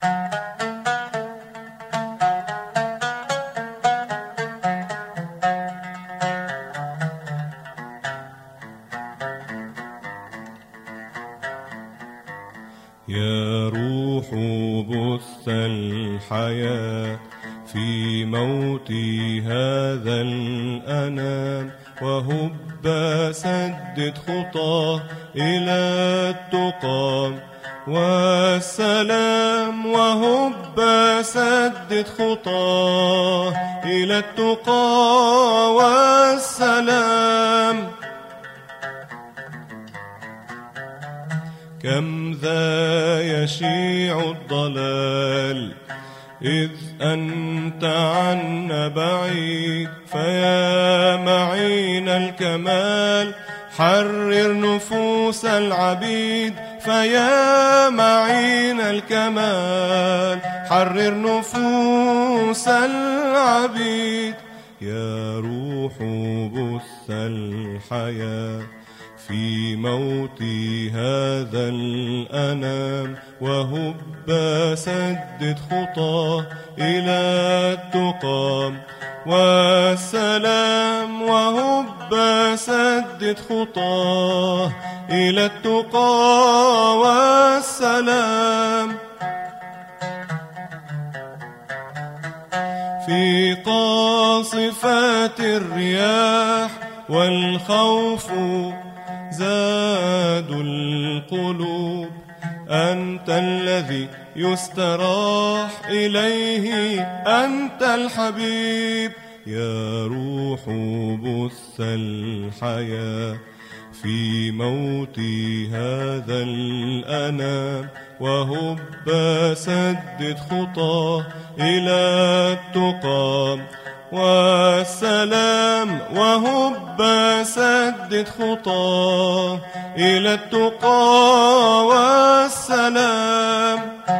يا روح بث الحياة في موت هذا الأنام، وهب سدد خطاه إلى التقى والسلام، وهب سدد خطاه إلى التقى والسلام. كم ذا يشيع الضلال إذ أنت عنا بعيد، فيا معين الكمال حرر نفوس العبيد، فيا معين الكمال حرر نفوس العبيد. يا روح بث الحياة في موت هذا الأنام، وهب سدد خطاه إلى التقى والسلام، وهب سدد خطاه إلى التقى والسلام. في قاصفات الرياح والخوف زاد القلوب، أنت الذي يستراح إليه، أنت الحبيب. يا روح بث الحياة في موت هذا الأنام، وهب سدد خطاه إلى التقى والسلام، وهب سدد خطاه إلى التقى والسلام.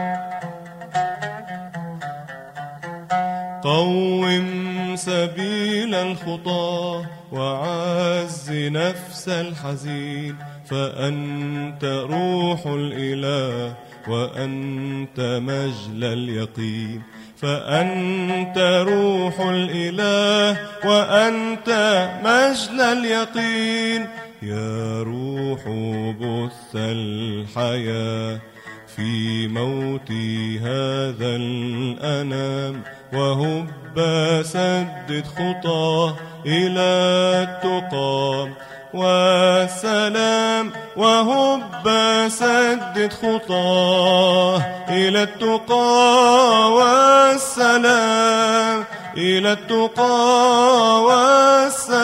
قوم سبيل الخطاه وعز نفس الحزين، فأنت روح الإله وأنت مجل اليقين، فأنت روح الإله وأنت مجل اليقين. يا روح بث الحياة في موت هذا الأنام، وهب سدد خطاه إلى التقى والسلام، وهب سدد خطاه إلى التقى والسلام، إلى التقى والسلام.